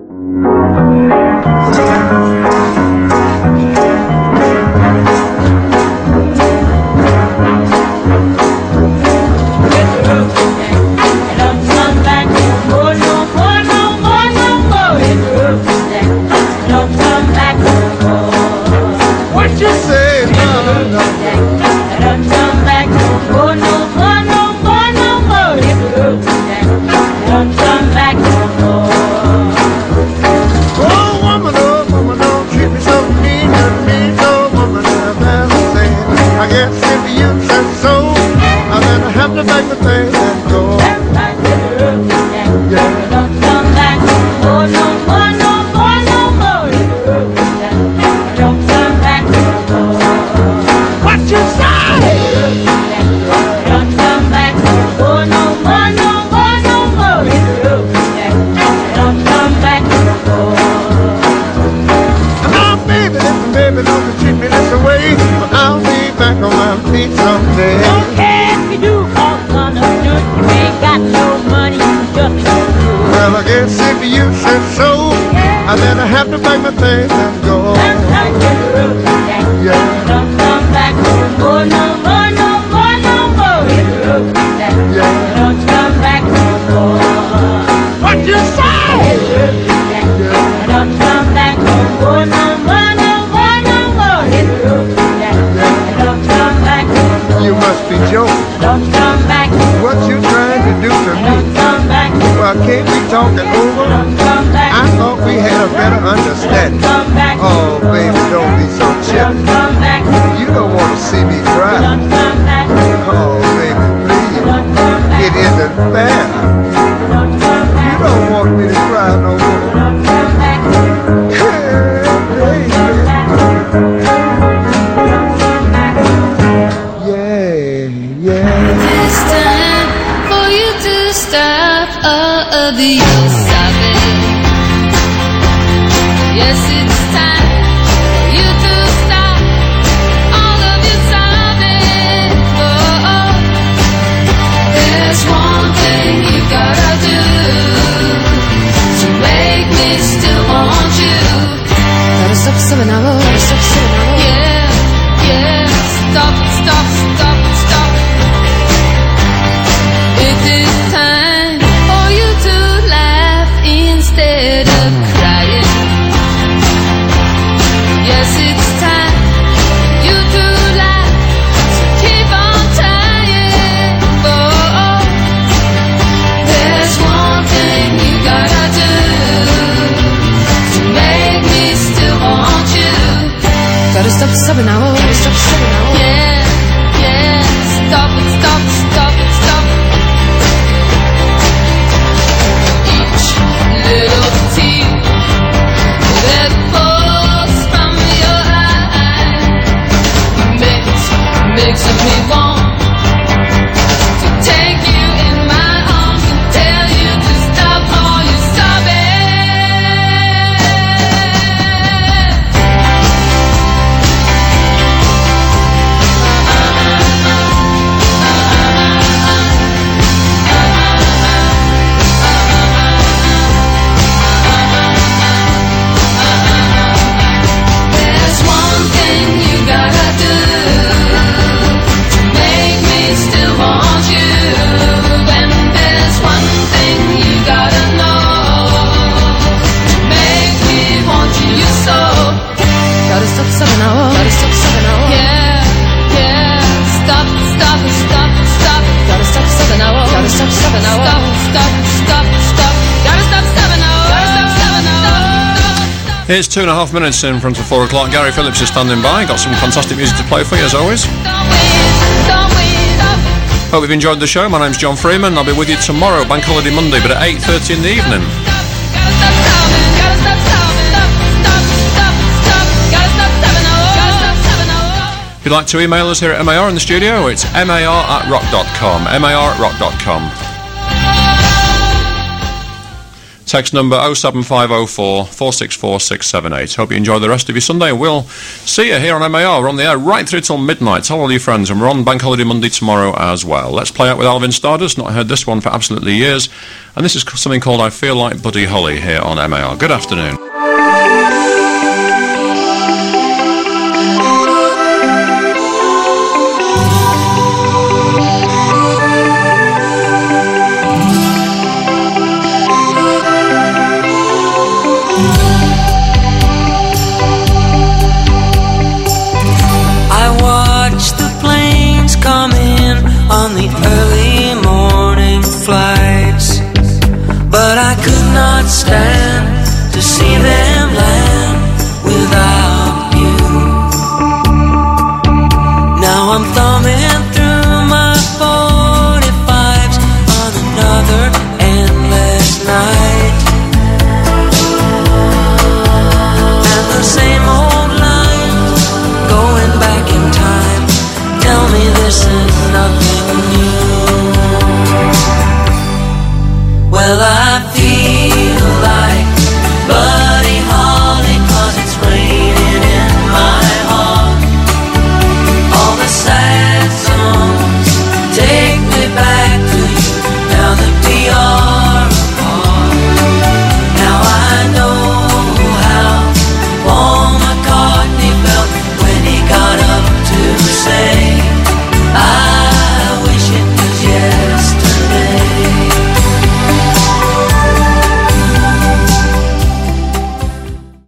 It's 2.5 minutes in front of 4 o'clock. Gary Phillips is standing by. Got some fantastic music to play for you as always. Hope you've enjoyed the show. My name's John Freeman. I'll be with you tomorrow, Bank Holiday Monday, but at 8:30 in the evening. If you'd like to email us here at MAR in the studio, it's mar@rock.com. mar@rock.com. Text number 07504 464 678. Hope you enjoy the rest of your Sunday. We'll see you here on MAR. We're on the air right through till midnight. Tell all your friends, and we're on Bank Holiday Monday tomorrow as well. Let's play out with Alvin Stardust. Not heard this one for absolutely years. And this is something called I Feel Like Buddy Holly here on MAR. Good afternoon.